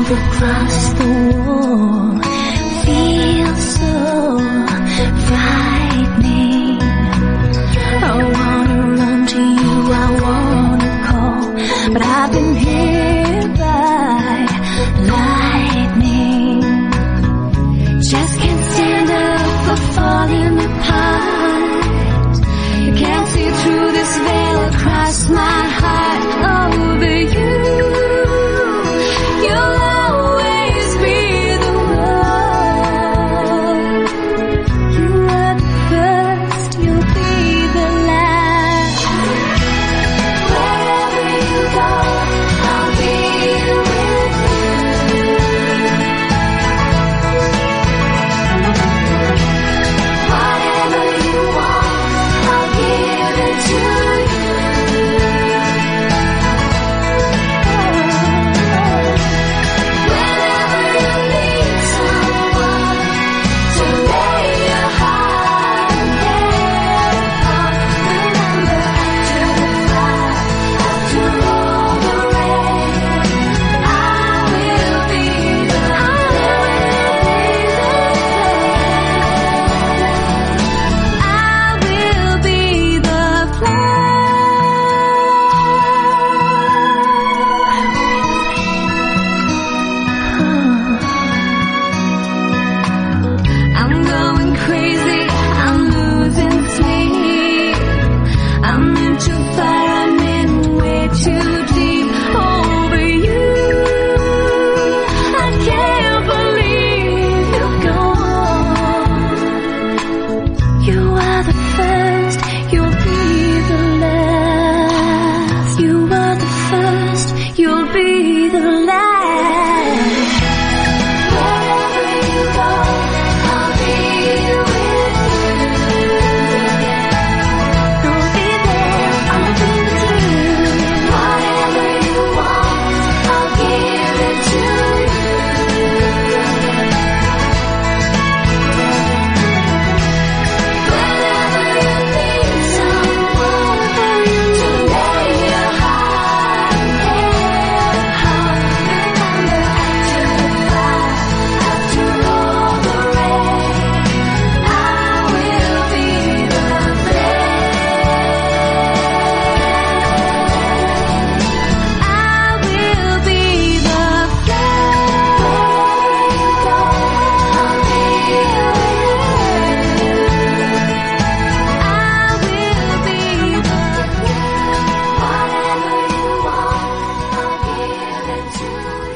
across the wall feels so frightening. I wanna run to you, I wanna call, but I've been hit by lightning. Just can't stand up for falling apart. You can't see through this veil across my heart. Over you, you'll always be the one. You are the first, you'll be the last. Wherever you go, I'll be with you. Whatever you want, I'll give it to you. Whenever you need someone to lay your heart and head upon, remember after the fire, after all the rain, I will be the I'm going crazy, I'm losing sleep. I'm into fire, I'm in way too deep. Over you, I can't believe you're gone. You are the first, you'll be the last. You are the first, you'll be the last. Wherever you go, I'll be with you. I'll be there, I'll be with you. Whatever you want, I'll give it to you. Whenever you need someone to lay your heart and head upon, remember after the fire, after all the rain, I will be the flame. I will be the flame. Wherever you go, I'll be with you. I will be the flame. Whatever you want, I'll give it to you.